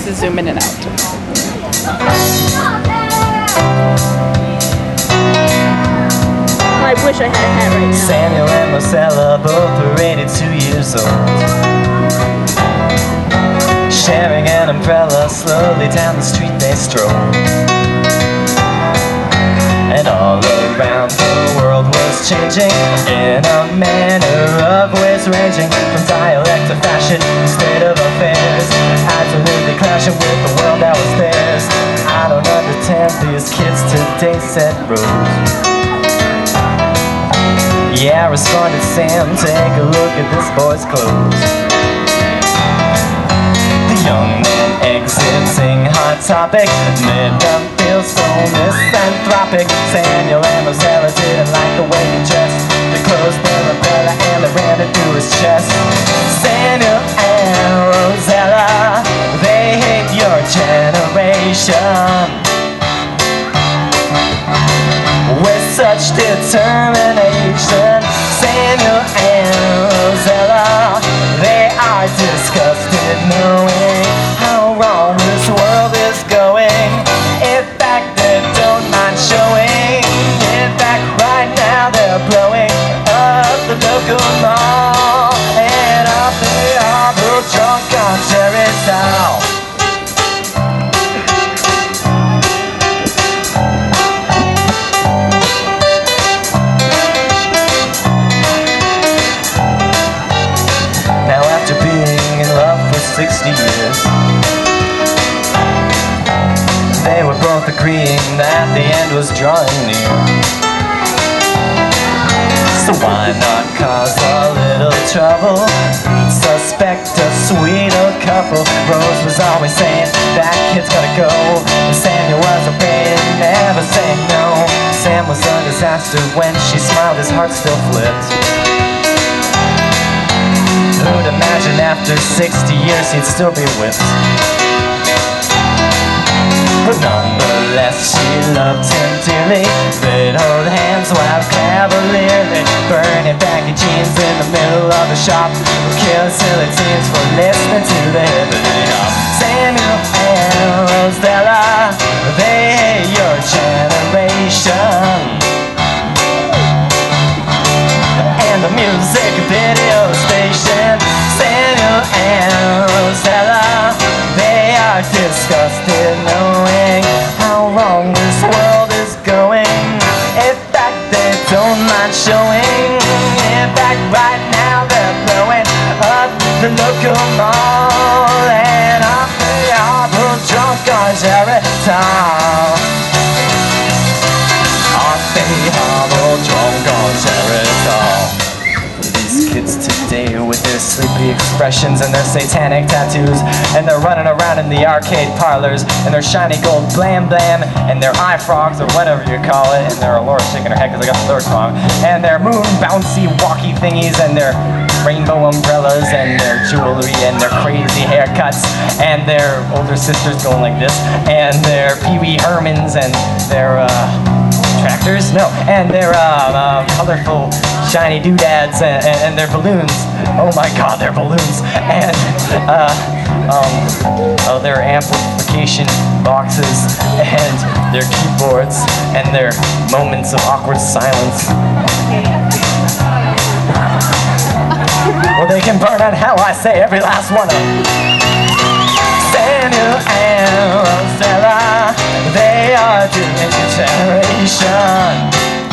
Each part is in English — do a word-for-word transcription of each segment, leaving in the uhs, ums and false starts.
to zoom in and out. I wish I had a hat right now. Samuel and Marcella both were eighty-two years old, sharing an umbrella. Slowly down the street they strolled, and all around the world was changing in a manner of ways ranging from dialect to fashion, state of affairs, absolutely clashing with the world that was theirs. I don't understand these kids today, said Rose. Yeah, responded Sam, take a look at this boy's clothes. The young man exiting Hot Topic made them feel so misanthropic. Samuel and Rosella didn't like the way he dressed. They closed their umbrella and they ran it through his chest. Samuel and Rosella, they hate your generation with such determination. Samuel and Rosella, they are disgusted knowing how wrong this world is going. In fact, they don't mind showing. In fact, right now they're blowing up the local mall and up the harbor drunk on Tarrytown. sixty years, they were both agreeing that the end was drawing near. So why not cause a little trouble? Suspect a sweet old couple. Rose was always saying, that kid's gotta go. And Samuel wasn't paying, never saying no. Sam was a disaster. When she smiled, his heart still flipped. Who'd imagine after sixty years he'd still be whipped? But nonetheless she loved him dearly. They'd hold hands while cavalierly burning baggy jeans in the middle of the shop, kill silly teens for listening to the hip hop. Samuel and Rosella, they hate your generation and the music video station. Samuel and Rosella, they are disgusted knowing how wrong this world is going. In fact, they don't mind showing. In fact, right now they're blowing up the local mall and up the harbor drunk on Tarrytown. Up the harbor drunk on Tarrytown. These kids today with their sleepy expressions and their satanic tattoos, and they're running around in the arcade parlors and their shiny gold blam blam and their eye frogs or whatever you call it, and their Laura's shaking her head because I got the lyrics wrong, and their moon bouncy walkie thingies and their rainbow umbrellas and their jewelry and their crazy haircuts and their older sisters going like this and their Pee Wee Hermans and their uh, tractors? No, and their uh, uh, colorful shiny doodads and, and, and their balloons. Oh my god, their balloons. And uh, um, oh, their amplification boxes and their keyboards and their moments of awkward silence. Well, they can burn in hell, I say, every last one of them. Samuel and Rosella, they are doing a generation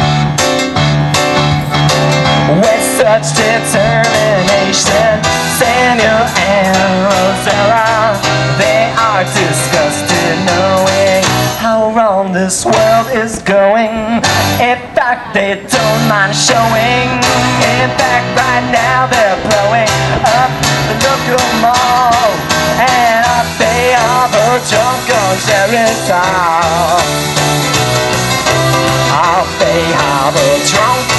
with such determination. Samuel and Rosella, they are disgusted knowing how wrong this world is going. In fact, they don't mind showing. In fact, right now they're blowing up the local mall and up the harbor drunk on Tarrytown. Up the harbor drunk